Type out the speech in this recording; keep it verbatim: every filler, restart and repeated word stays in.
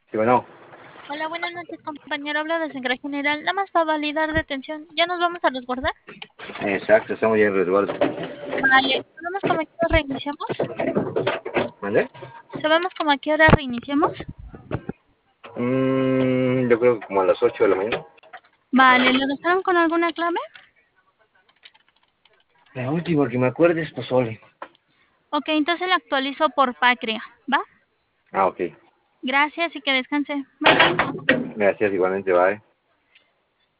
Sí, bueno, Hola, buenas noches, compañero. Habla de Secretaría General. Nada más para validar detención. ¿Ya nos vamos a resguardar? exacto, estamos ya en resguardo. Vale. ¿Sabemos cómo a qué hora reiniciamos? ¿Vale? ¿Sabemos cómo a qué hora reiniciamos? Mm, yo creo que como a las ocho de la mañana. Vale. ¿Lo dejaron con alguna clave? La última que me acuerdes, pues Oli. Ok, entonces la actualizo por Pacria. ¿Va? Ah, ok. Gracias y que descanse. Bye, bye. Gracias, igualmente, bye.